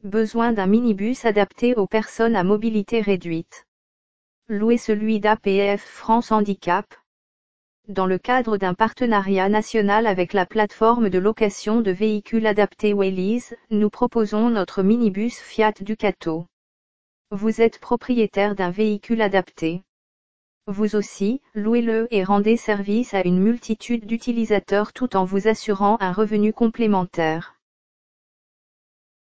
Besoin d'un minibus adapté aux personnes à mobilité réduite. Louez celui d'APF France Handicap. Dans le cadre d'un partenariat national avec la plateforme de location de véhicules adaptés Wheelies, nous proposons notre minibus Fiat Ducato. Vous êtes propriétaire d'un véhicule adapté. Vous aussi, louez-le et rendez service à une multitude d'utilisateurs tout en vous assurant un revenu complémentaire.